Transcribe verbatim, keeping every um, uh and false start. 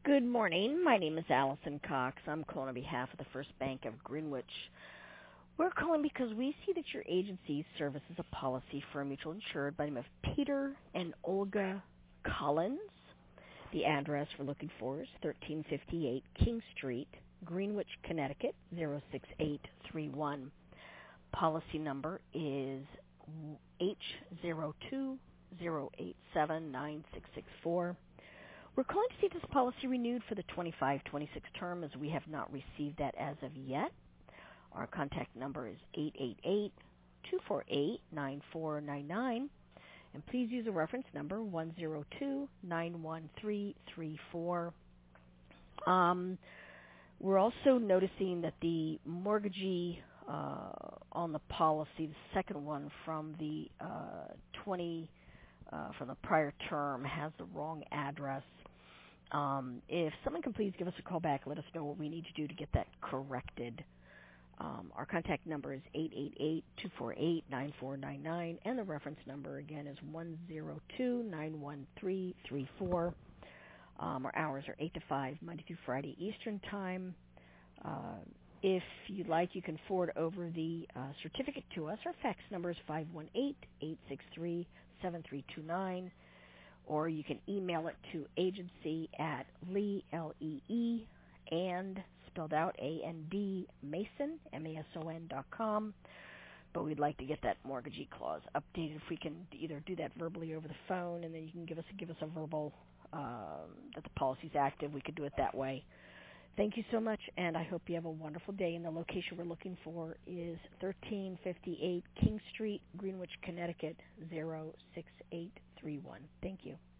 Good morning. My name is Allison Cox. I'm calling on behalf of the First Bank of Greenwich. We're calling because we see that your agency services a policy for a mutual insured by the name of Peter and Olga Collins. The address we're looking for is thirteen fifty-eight King Street, Greenwich, Connecticut, zero six eight three one. Policy number is H zero two zero eight seven nine six six four. We're calling to see if this policy renewed for the twenty-five twenty-six term, as we have not received that as of yet. Our contact number is eight eight eight, two four eight, nine four nine nine, and please use a reference number one zero two nine one three three four. Um, we're also noticing that the mortgagee uh, on the policy, the second one from the uh, twenty uh, from the prior term, has the wrong address. Um, if someone can please give us a call back, let us know what we need to do to get that corrected. Um, our contact number is eight eight eight, two four eight, nine four nine nine, and the reference number again is one zero two nine one three three four. Um, our hours are eight to five, Monday through Friday Eastern Time. Uh, if you'd like, you can forward over the uh, certificate to us. Our fax number is five one eight, eight six three, seven three two nine. Or you can email it to agency at Lee, L E E, and spelled out A N D, Mason, M A S O N dot com. But we'd like to get that mortgagee clause updated. If we can either do that verbally over the phone, and then you can give us give us a verbal um, that the policy's active, we could do it that way. Thank you so much, and I hope you have a wonderful day. And the location we're looking for is thirteen fifty-eight King Street, Greenwich, Connecticut, zero six eight three one. Thank you.